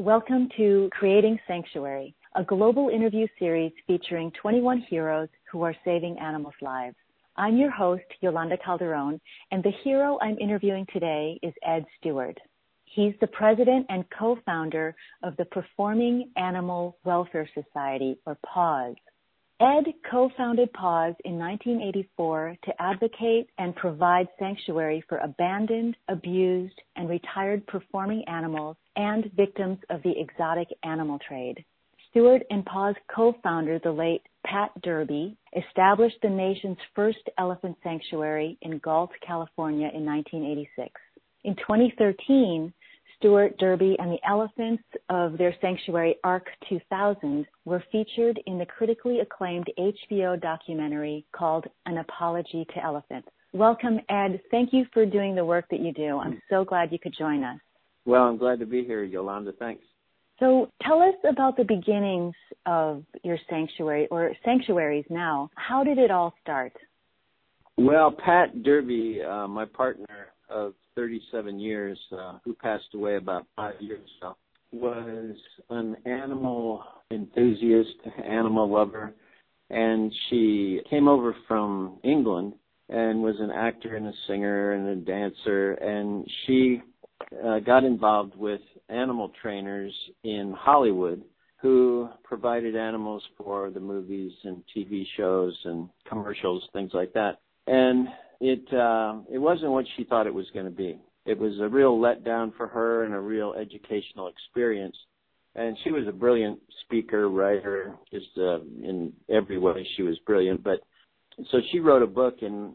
Welcome to Creating Sanctuary, a global interview series featuring 21 heroes who are saving animals' lives. I'm your host, Yolanda Calderon, and the hero I'm interviewing today is Ed Stewart. He's the president and co-founder of the Performing Animal Welfare Society, or PAWS. Ed co-founded PAWS in 1984 to advocate and provide sanctuary for abandoned, abused, and retired performing animals and victims of the exotic animal trade. Stewart and PAWS co-founder, the late Pat Derby, established the nation's first elephant sanctuary in Galt, California in 1986. In 2013, Stewart, Derby, and the elephants of their sanctuary, ARC 2000, were featured in the critically acclaimed HBO documentary called An Apology to Elephants. Welcome, Ed. Thank you for doing the work that you do. I'm so glad you could join us. Well, I'm glad to be here, Yolanda. Thanks. So tell us about the beginnings of your sanctuary, or sanctuaries now. How did it all start? Well, Pat Derby, my partner of 37 years, who passed away about 5 years ago, was an animal enthusiast, animal lover, and she came over from England and was an actor and a singer and a dancer, and she got involved with animal trainers in Hollywood who provided animals for the movies and TV shows and commercials, things like that. And it wasn't what she thought it was going to be. It was a real letdown for her and a real educational experience. And she was a brilliant speaker, writer, just in every way she was brilliant. But so she wrote a book in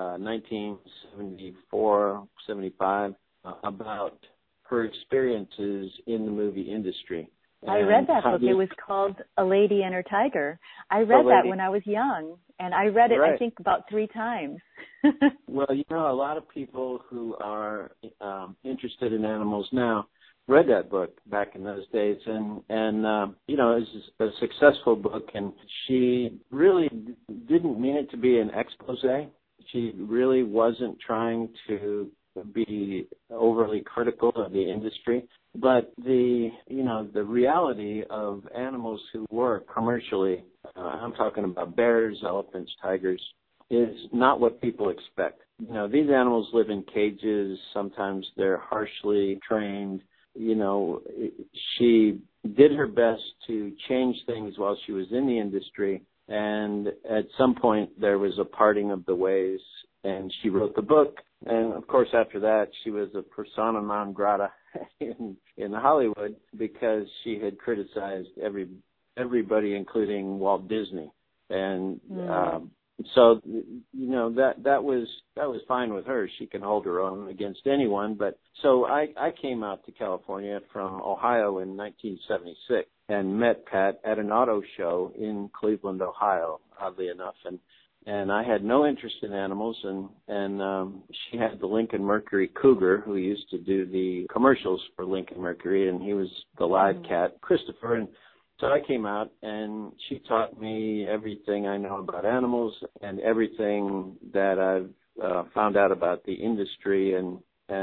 1974, 75 about her experiences in the movie industry. I read that book. It was called A Lady and Her Tiger. I read that when I was young, and I read it, I think, about 3 times. Well, you know, a lot of people who are interested in animals now read that book back in those days, and you know, it was a successful book, and she really didn't mean it to be an expose. She really wasn't trying to be overly critical of the industry, but the reality of animals who work commercially, I'm talking about bears, elephants, tigers, is not what people expect. You know, these animals live in cages. Sometimes they're harshly trained. You know, she did her best to change things while she was in the industry, and at some point there was a parting of the ways, and she wrote the book. And, of course, after that, she was a persona non grata in Hollywood because she had criticized everybody, including Walt Disney. And so, you know, that was fine with her. She can hold her own against anyone. But so I came out to California from Ohio in 1976 and met Pat at an auto show in Cleveland, Ohio, oddly enough. And I had no interest in animals, and she had the Lincoln Mercury Cougar, who used to do the commercials for Lincoln Mercury, and he was the live cat, Christopher. And so I came out, and she taught me everything I know about animals and everything that I've found out about the industry. And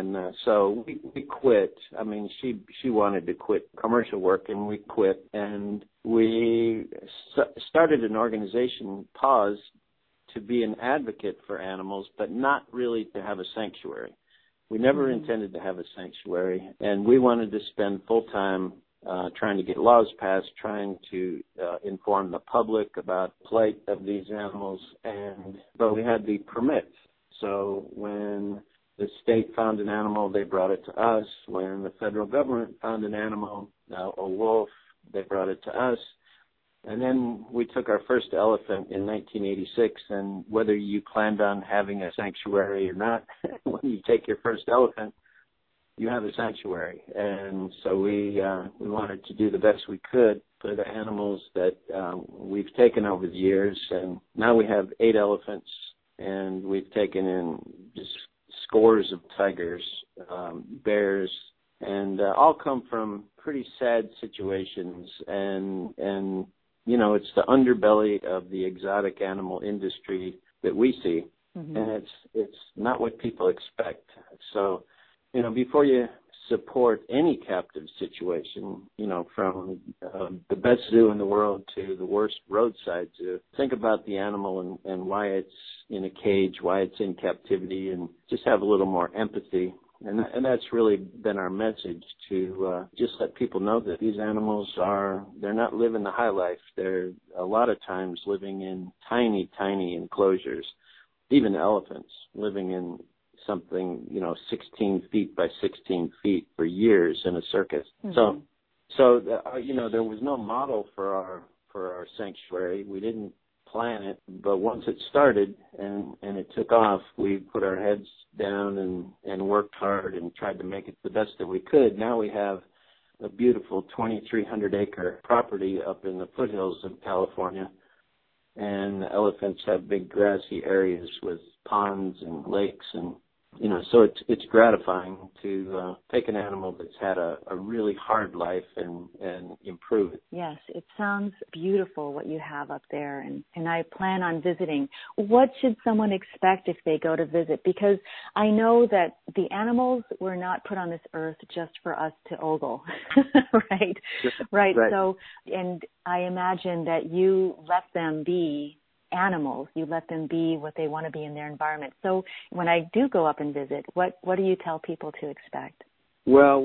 so we quit. I mean, she wanted to quit commercial work, and we quit. And we started an organization, PAWS, to be an advocate for animals, but not really to have a sanctuary. We never intended to have a sanctuary, and we wanted to spend full time trying to get laws passed, trying to inform the public about the plight of these animals, but we had the permits. So when the state found an animal, they brought it to us. When the federal government found an animal, a wolf, they brought it to us. And then we took our first elephant in 1986, and whether you planned on having a sanctuary or not, when you take your first elephant, you have a sanctuary. And so we wanted to do the best we could for the animals that we've taken over the years. And now we have 8 elephants, and we've taken in just scores of tigers, bears, and all come from pretty sad situations. And you know, it's the underbelly of the exotic animal industry that we see, and it's not what people expect. So, you know, before you support any captive situation, from the best zoo in the world to the worst roadside zoo. Think about the animal and why it's in a cage, why it's in captivity, and just have a little more empathy. And that's really been our message, to just let people know that these animals they're not living the high life. They're a lot of times living in tiny, tiny enclosures, even elephants living in something, 16 feet by 16 feet for years in a circus. Mm-hmm. So there was no model for our sanctuary. We didn't plan it, but once it started and it took off, we put our heads down and worked hard and tried to make it the best that we could. Now we have a beautiful 2,300-acre property up in the foothills of California, and the elephants have big grassy areas with ponds and lakes, and so it's gratifying to take an animal that's had a really hard life and improve it. Yes, it sounds beautiful what you have up there, and I plan on visiting. What should someone expect if they go to visit? Because I know that the animals were not put on this earth just for us to ogle, right? Right. So, and I imagine that you let them be animals. You let them be what they want to be in their environment. So when I do go up and visit, what do you tell people to expect? Well,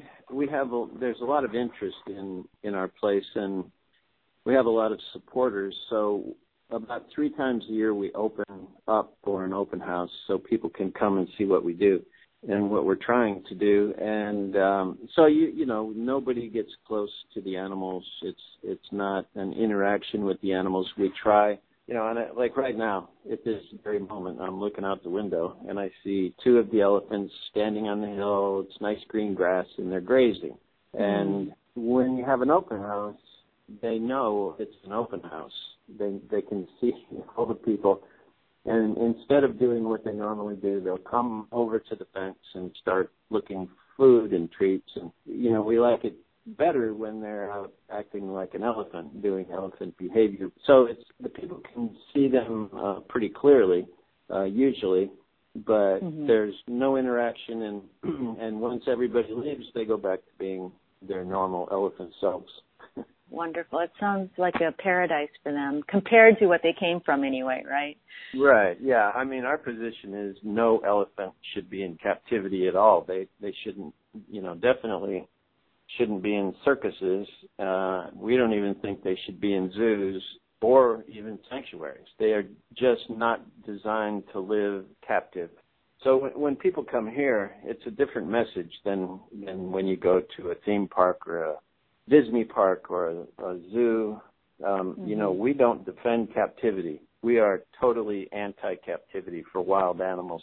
there's a lot of interest in our place, and we have a lot of supporters. So about 3 times a year we open up for an open house so people can come and see what we do and what we're trying to do. And so nobody gets close to the animals. It's not an interaction with the animals. We try. Like right now, at this very moment, I'm looking out the window and I see 2 of the elephants standing on the hill. It's nice green grass and they're grazing. And when you have an open house, they know it's an open house. They can see all the people. And instead of doing what they normally do, they'll come over to the fence and start looking food and treats. And, we like it better when they're out acting like an elephant, doing elephant behavior. So the people can see them pretty clearly, usually, but there's no interaction, and once everybody leaves, they go back to being their normal elephant selves. Wonderful. It sounds like a paradise for them, compared to what they came from anyway, right? Right, yeah. I mean, our position is no elephant should be in captivity at all. They shouldn't, definitely shouldn't be in circuses. We don't even think they should be in zoos or even sanctuaries. They are just not designed to live captive. So when people come here, it's a different message than when you go to a theme park or a Disney park or a zoo. We don't defend captivity. We are totally anti-captivity for wild animals.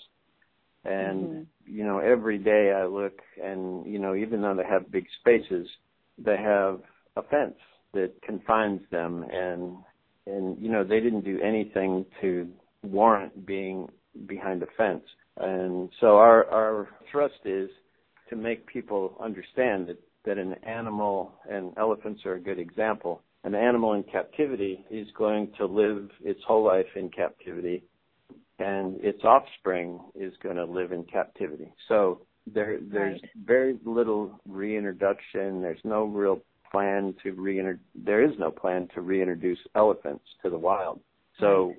And, every day I look and, even though they have big spaces, they have a fence that confines them. And they didn't do anything to warrant being behind a fence. And so our thrust is to make people understand that an animal, and elephants are a good example, an animal in captivity is going to live its whole life in captivity, and its offspring is going to live in captivity. So there's very little reintroduction. There's no real plan to there is no plan to reintroduce elephants to the wild. So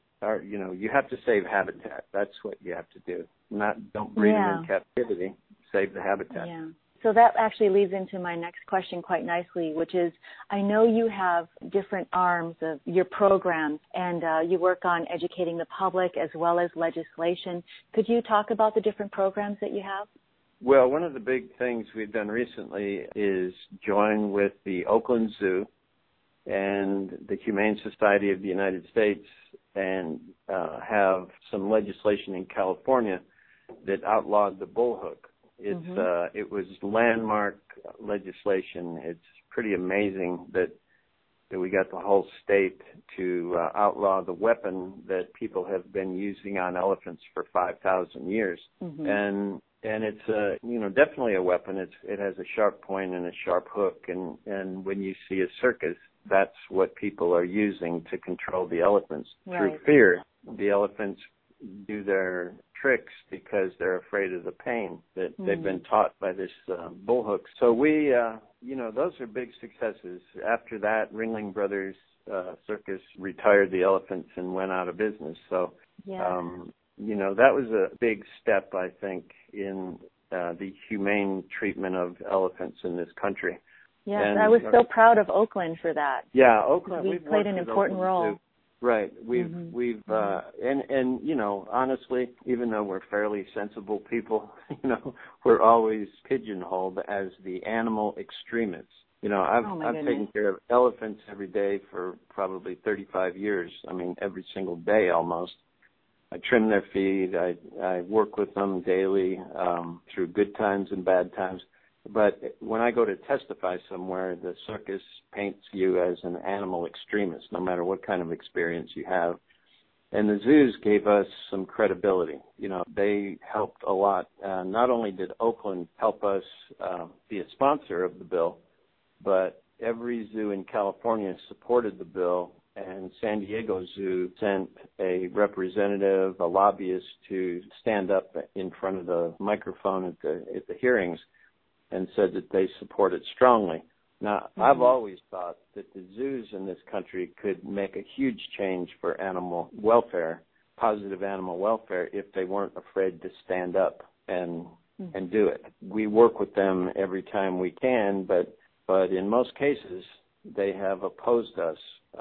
you have to save habitat. That's what you have to do. Don't breed them in captivity. Save the habitat. Yeah. So that actually leads into my next question quite nicely, which is, I know you have different arms of your programs, and you work on educating the public as well as legislation. Could you talk about the different programs that you have? Well, one of the big things we've done recently is join with the Oakland Zoo and the Humane Society of the United States and have some legislation in California that outlawed the bullhook. It was landmark legislation. It's pretty amazing that we got the whole state to outlaw the weapon that people have been using on elephants for 5,000 years. And it's definitely a weapon. It has a sharp point and a sharp hook, and when you see a circus, that's what people are using to control the elephants. Through fear, the elephants do their tricks because they're afraid of the pain that they've been taught by this bull hook. So we, those are big successes. After that, Ringling Brothers Circus retired the elephants and went out of business. So, that was a big step, I think, in the humane treatment of elephants in this country. Yes, and I was so proud of Oakland for that. Yeah, Oakland. We played an important role. Too. Right. We've honestly, even though we're fairly sensible people, we're always pigeonholed as the animal extremists. I've taken care of elephants every day for probably 35 years. I mean, every single day almost. I trim their feed. I work with them daily through good times and bad times. But when I go to testify somewhere, the circus paints you as an animal extremist, no matter what kind of experience you have. And the zoos gave us some credibility. They helped a lot. Not only did Oakland help us be a sponsor of the bill, but every zoo in California supported the bill, and San Diego Zoo sent a representative, a lobbyist, to stand up in front of the microphone at the hearings and said that they support it strongly. Now, I've always thought that the zoos in this country could make a huge change for animal welfare, positive animal welfare, if they weren't afraid to stand up and do it. We work with them every time we can, but in most cases, they have opposed us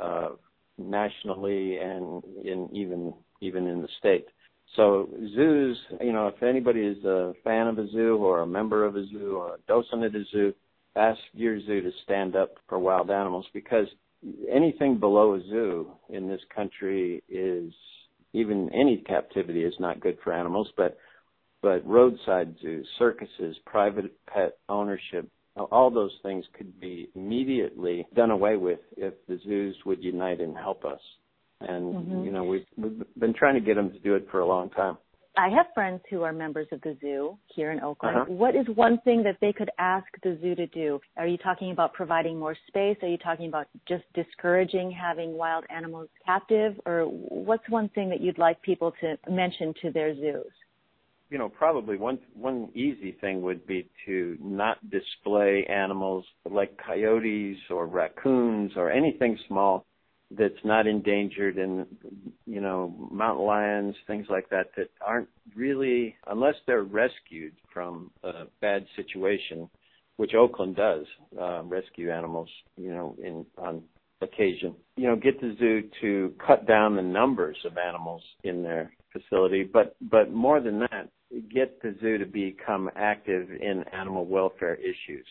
nationally and even in the state. So zoos, if anybody is a fan of a zoo or a member of a zoo or a docent at a zoo, ask your zoo to stand up for wild animals, because anything below a zoo in this country is, even any captivity is not good for animals, but roadside zoos, circuses, private pet ownership, all those things could be immediately done away with if the zoos would unite and help us. And, we've been trying to get them to do it for a long time. I have friends who are members of the zoo here in Oakland. What is one thing that they could ask the zoo to do? Are you talking about providing more space? Are you talking about just discouraging having wild animals captive? Or what's one thing that you'd like people to mention to their zoos? Probably one easy thing would be to not display animals like coyotes or raccoons or anything small that's not endangered, and, mountain lions, things like that aren't really, unless they're rescued from a bad situation, which Oakland does, rescue animals, on occasion. Get the zoo to cut down the numbers of animals in their facility, but more than that, get the zoo to become active in animal welfare issues.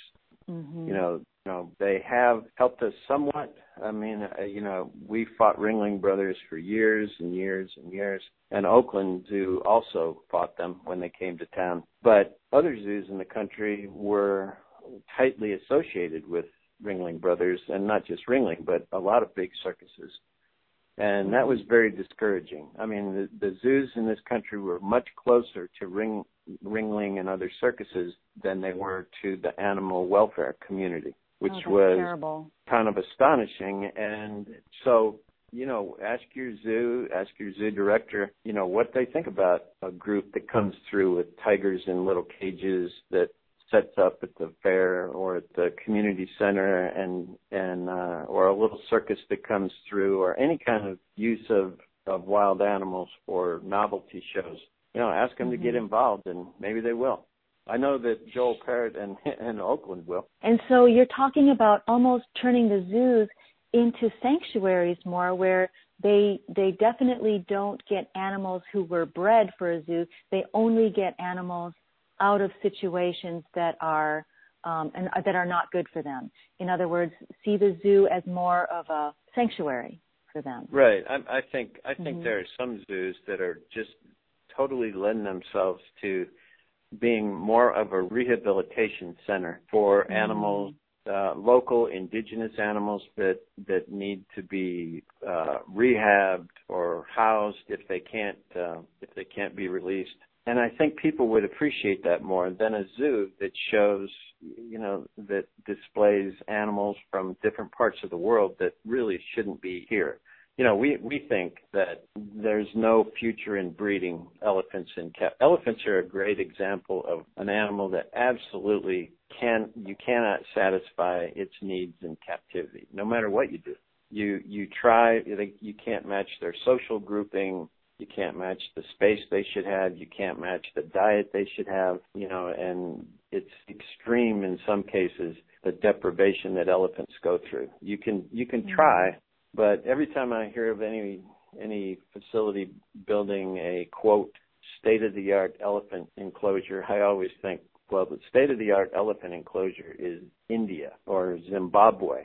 They have helped us somewhat. I mean, we fought Ringling Brothers for years and years and years, and Oakland Zoo also fought them when they came to town. But other zoos in the country were tightly associated with Ringling Brothers, and not just Ringling, but a lot of big circuses. And that was very discouraging. I mean, the zoos in this country were much closer to Ringling and other circuses than they were to the animal welfare community, which was terrible. Kind of astonishing. And so, ask your zoo director, what they think about a group that comes through with tigers in little cages that sets up at the fair or at the community center, and or a little circus that comes through, or any kind of use of wild animals for novelty shows. Ask them to get involved, and maybe they will. I know that Joel Parrott and Oakland will. And so you're talking about almost turning the zoos into sanctuaries more, where they definitely don't get animals who were bred for a zoo. They only get animals out of situations that are that are not good for them. In other words, see the zoo as more of a sanctuary for them. Right. I think there are some zoos that are just totally lend themselves to being more of a rehabilitation center for animals, local indigenous animals that need to be rehabbed or housed if they can't be released. And I think people would appreciate that more than a zoo that shows, that displays animals from different parts of the world that really shouldn't be here. we think that there's no future in breeding elephants Elephants are a great example of an animal that absolutely you cannot satisfy its needs in captivity, no matter what you do. You try, you can't match their social grouping, you can't match the space they should have, you can't match the diet they should have, and it's extreme in some cases, the deprivation that elephants go through. You can try, but every time I hear of any facility building a, quote, state-of-the-art elephant enclosure, I always think, well, the state-of-the-art elephant enclosure is India or Zimbabwe.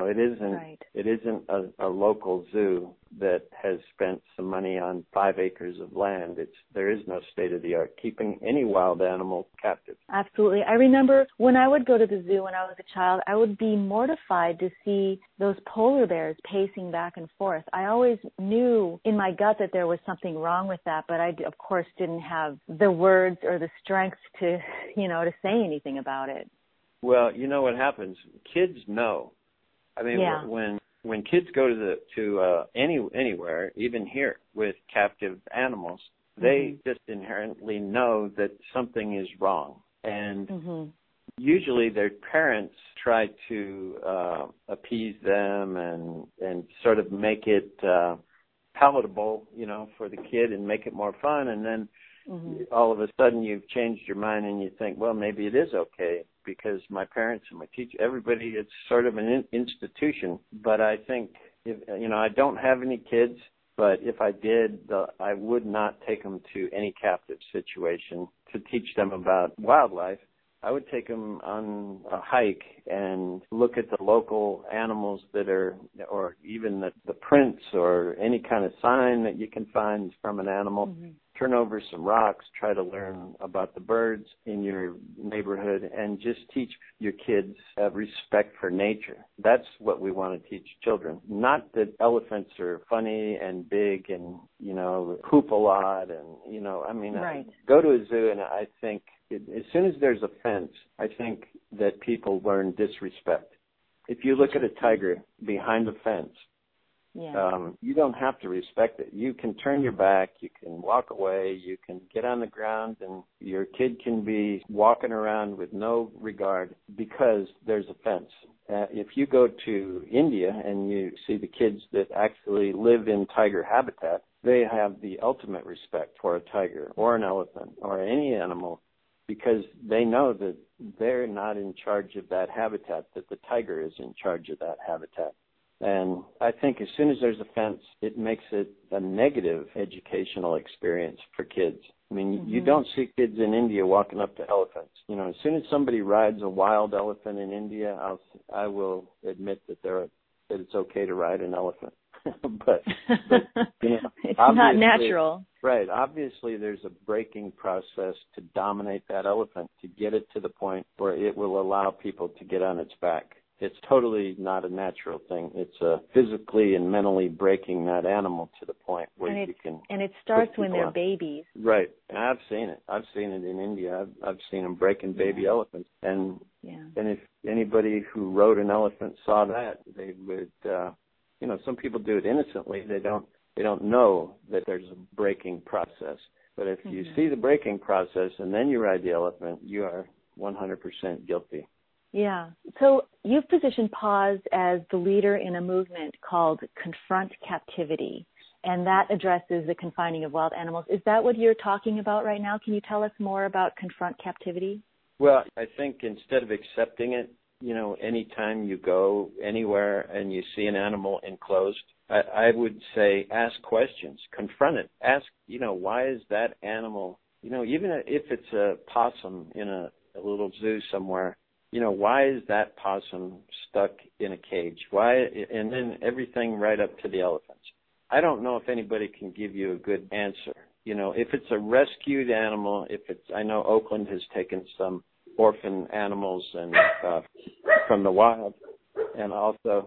It isn't a local zoo that has spent some money on 5 acres of land. There is no state-of-the-art keeping any wild animal captive. Absolutely. I remember when I would go to the zoo when I was a child, I would be mortified to see those polar bears pacing back and forth. I always knew in my gut that there was something wrong with that, but I, of course, didn't have the words or the strength to say anything about it. Well, you know what happens? Kids know. I mean, when kids go to anywhere, even here with captive animals, they just inherently know that something is wrong, and usually their parents try to appease them and sort of make it palatable, for the kid and make it more fun, and then all of a sudden you've changed your mind and you think, well, maybe it is okay because my parents and my teacher, everybody, it's sort of an institution. But I think, I don't have any kids, but if I did, I would not take them to any captive situation to teach them about wildlife. I would take them on a hike and look at the local animals that are, or even the prints or any kind of sign that you can find from an animal. Turn over some rocks, try to learn about the birds in your neighborhood, and just teach your kids respect for nature. That's what we want to teach children. Not that elephants are funny and big and, poop a lot and, I go to a zoo and I think as soon as there's a fence, I think that people learn disrespect. If you look at a tiger behind a fence, you don't have to respect it. You can turn your back, you can walk away, you can get on the ground, and your kid can be walking around with no regard because there's a fence. If you go to India and you see the kids that actually live in tiger habitat, they have the ultimate respect for a tiger or an elephant or any animal because they know that they're not in charge of that habitat, that the tiger is in charge of that habitat. And I think as soon as there's a fence, it makes it a negative educational experience for kids. I mean, you don't see kids in India walking up to elephants. As soon as somebody rides a wild elephant in India, I will admit that it's okay to ride an elephant. but it's not natural. Right. Obviously, there's a breaking process to dominate that elephant, to get it to the point where it will allow people to get on its back. It's totally not a natural thing. It's physically and mentally breaking that animal to the point where you can. And it starts when they're babies. Right. And I've seen it. I've seen it in India. I've seen them breaking baby elephants. And if anybody who rode an elephant saw that, they would. Some people do it innocently. They don't know that there's a breaking process. But if you see the breaking process and then you ride the elephant, you are 100% guilty. Yeah. So you've positioned PAWS as the leader in a movement called Confront Captivity, and that addresses the confining of wild animals. Is that what you're talking about right now? Can you tell us more about Confront Captivity? Well, I think instead of accepting it, anytime you go anywhere and you see an animal enclosed, I would say ask questions, confront it. Ask, why is that animal, even if it's a possum in a little zoo somewhere, why is that possum stuck in a cage? Why? And then everything right up to the elephants. I don't know if anybody can give you a good answer. If it's a rescued animal, I know Oakland has taken some orphan animals and from the wild, and also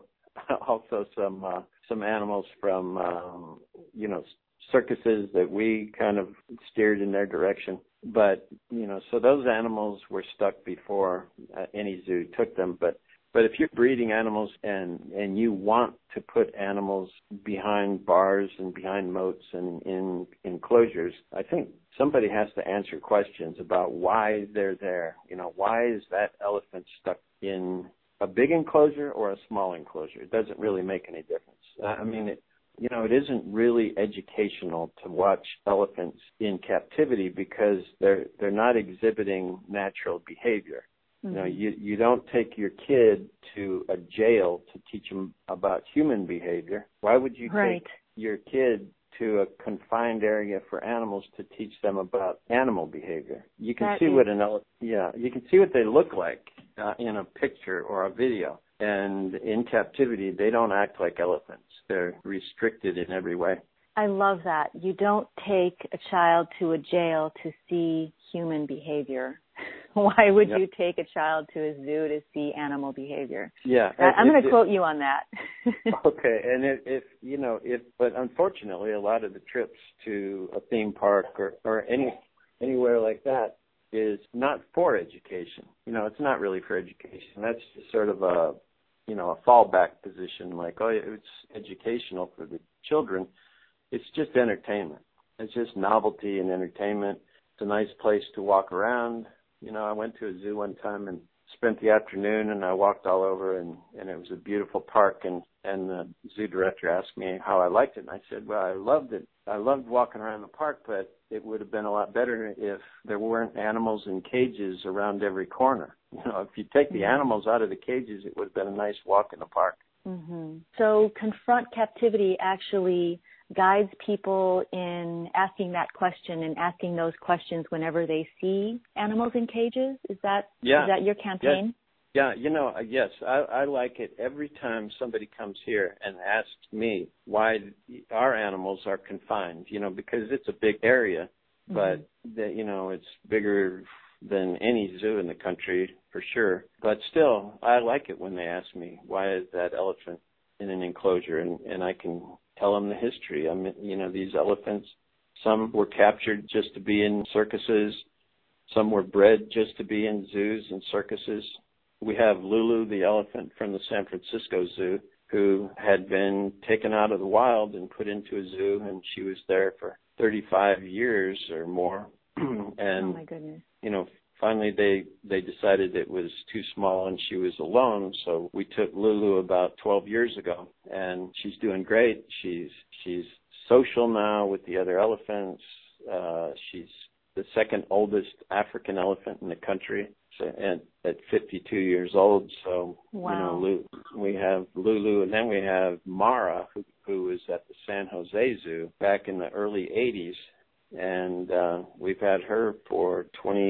some animals from circuses that we kind of steered in their direction. But, so those animals were stuck before any zoo took them. But But if you're breeding animals and you want to put animals behind bars and behind moats and in enclosures, I think somebody has to answer questions about why they're there. You know, why is that elephant stuck in a big enclosure or a small enclosure? It doesn't really make any difference. I mean, it isn't really educational to watch elephants in captivity because they're not exhibiting natural behavior. You know, you don't take your kid to a jail to teach them about human behavior. Why would you take your kid to a confined area for animals to teach them about animal behavior? You can see what you can see what they look like in a picture or a video. And in captivity, they don't act like elephants. They're restricted in every way. I love that. You don't take a child to a jail to see human behavior. Why would you take a child to a zoo to see animal behavior? Yeah. I'm going to quote you on that. Okay. And but unfortunately, a lot of the trips to a theme park or anywhere like that is not for education. You know, it's not really for education. That's just sort of a fallback position, like, oh, it's educational for the children. It's just entertainment. It's just novelty and entertainment. It's a nice place to walk around. You know, I went to a zoo one time and spent the afternoon, and I walked all over, and it was a beautiful park, and the zoo director asked me how I liked it, and I said, well, I loved it. I loved walking around the park, but it would have been a lot better if there weren't animals in cages around every corner. You know, if you take the animals out of the cages, it would have been a nice walk in the park. Mm-hmm. So Confront Captivity actually guides people in asking that question and asking those questions whenever they see animals in cages? Is that your campaign? Yeah, yes, I like it every time somebody comes here and asks me why our animals are confined, because it's a big area, but, it's bigger than any zoo in the country for sure. But still, I like it when they ask me, why is that elephant in an enclosure? And I can tell them the history. I mean, these elephants, some were captured just to be in circuses. Some were bred just to be in zoos and circuses. We have Lulu, the elephant from the San Francisco Zoo, who had been taken out of the wild and put into a zoo, and she was there for 35 years or more. And, oh my goodness. Finally they decided it was too small and she was alone, so we took Lulu about 12 years ago, and she's doing great. She's social now with the other elephants. She's the second oldest African elephant in the country, and at 52 years old. So, wow. We have Lulu, and then we have Mara, who was at the San Jose Zoo back in the early 80s. And we've had her for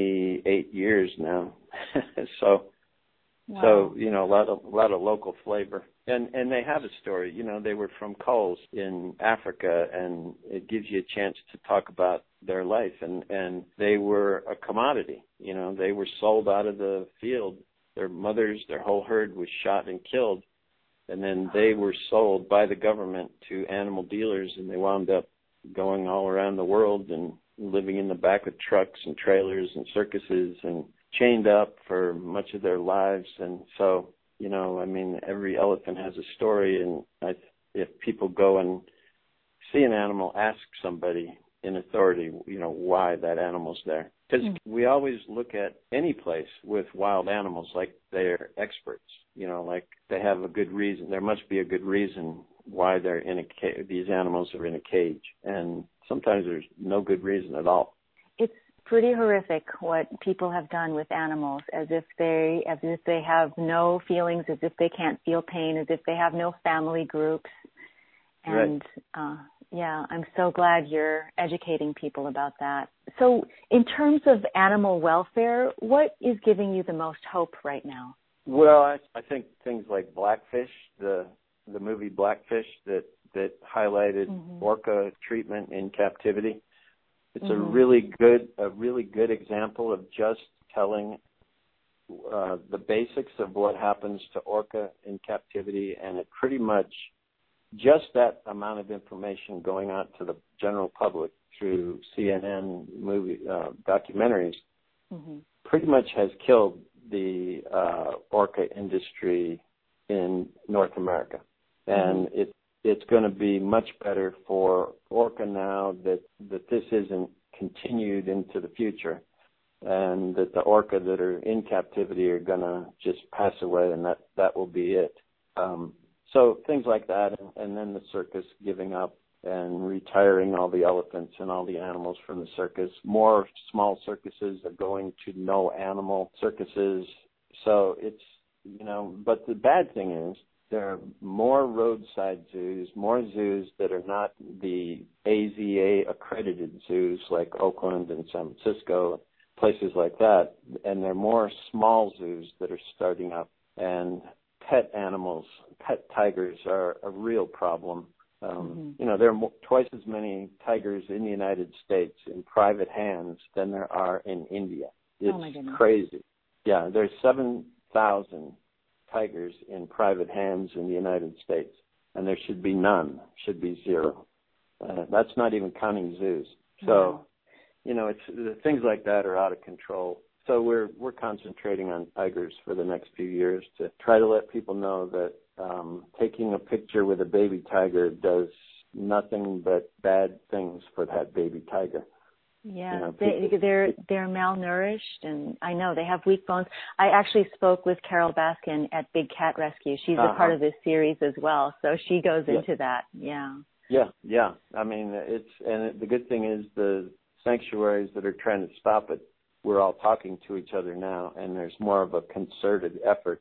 28 years now. So, wow. a lot of local flavor. And they have a story. They were from Coles in Africa, and it gives you a chance to talk about their life. And they were a commodity. They were sold out of the field. Their mothers, their whole herd was shot and killed. And then they were sold by the government to animal dealers, and they wound up going all around the world and living in the back of trucks and trailers and circuses and chained up for much of their lives. And so, every elephant has a story, and if people go and see an animal, ask somebody in authority, why that animal's there. Because we always look at any place with wild animals like they're experts, like they have a good reason. There must be a good reason why they're in a cage. These animals are in a cage, and sometimes there's no good reason at all. It's pretty horrific what people have done with animals, as if they have no feelings, as if they can't feel pain, as if they have no family groups. And I'm so glad you're educating people about that. So in terms of animal welfare, what is giving you the most hope right now? Well, I think things like Blackfish, the movie Blackfish that highlighted orca treatment in captivity. It's a really good example of just telling the basics of what happens to orca in captivity, and it pretty much just that amount of information going out to the general public through CNN movie documentaries pretty much has killed the orca industry in North America. And it's going to be much better for orca now that this isn't continued into the future, and that the orca that are in captivity are going to just pass away, and that will be it. So things like that, and then the circus giving up and retiring all the elephants and all the animals from the circus. More small circuses are going to no animal circuses. So it's, but the bad thing is there are more roadside zoos, more zoos that are not the AZA accredited zoos like Oakland and San Francisco, places like that. And there are more small zoos that are starting up, and pet animals, pet tigers are a real problem. There are twice as many tigers in the United States in private hands than there are in India. It's crazy. Yeah, there's 7,000 tigers in private hands in the United States, and there should be none, should be zero. That's not even counting zoos. So, it's things like that are out of control. So we're concentrating on tigers for the next few years to try to let people know that taking a picture with a baby tiger does nothing but bad things for that baby tiger. Yeah, they're malnourished, and I know they have weak bones. I actually spoke with Carol Baskin at Big Cat Rescue. She's a part of this series as well, so she goes into that. Yeah. I mean, the good thing is the sanctuaries that are trying to stop it, we're all talking to each other now, and there's more of a concerted effort.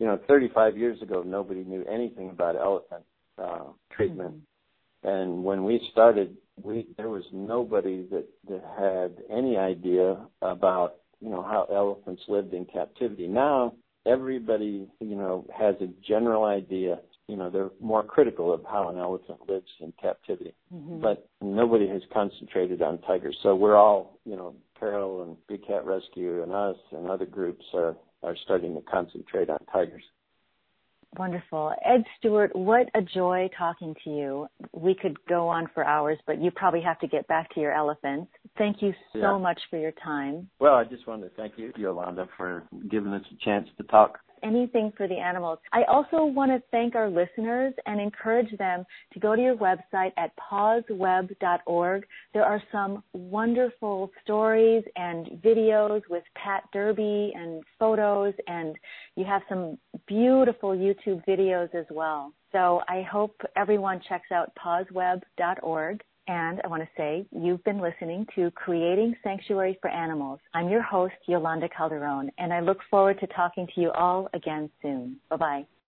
35 years ago, nobody knew anything about elephant treatment. And when we started, there was nobody that had any idea about, how elephants lived in captivity. Now, everybody, has a general idea. They're more critical of how an elephant lives in captivity. But nobody has concentrated on tigers. So we're all, Carol and Big Cat Rescue and us and other groups are starting to concentrate on tigers. Wonderful. Ed Stewart, what a joy talking to you. We could go on for hours, but you probably have to get back to your elephants. Thank you so much for your time. Well, I just wanted to thank you, Yolanda, for giving us a chance to talk. Anything for the animals. I also want to thank our listeners and encourage them to go to your website at pausweb.org. There are some wonderful stories and videos with Pat Derby and photos, and you have some beautiful YouTube videos as well. So I hope everyone checks out pausweb.org. And I want to say you've been listening to Creating Sanctuary for Animals. I'm your host, Yolanda Calderon, and I look forward to talking to you all again soon. Bye-bye.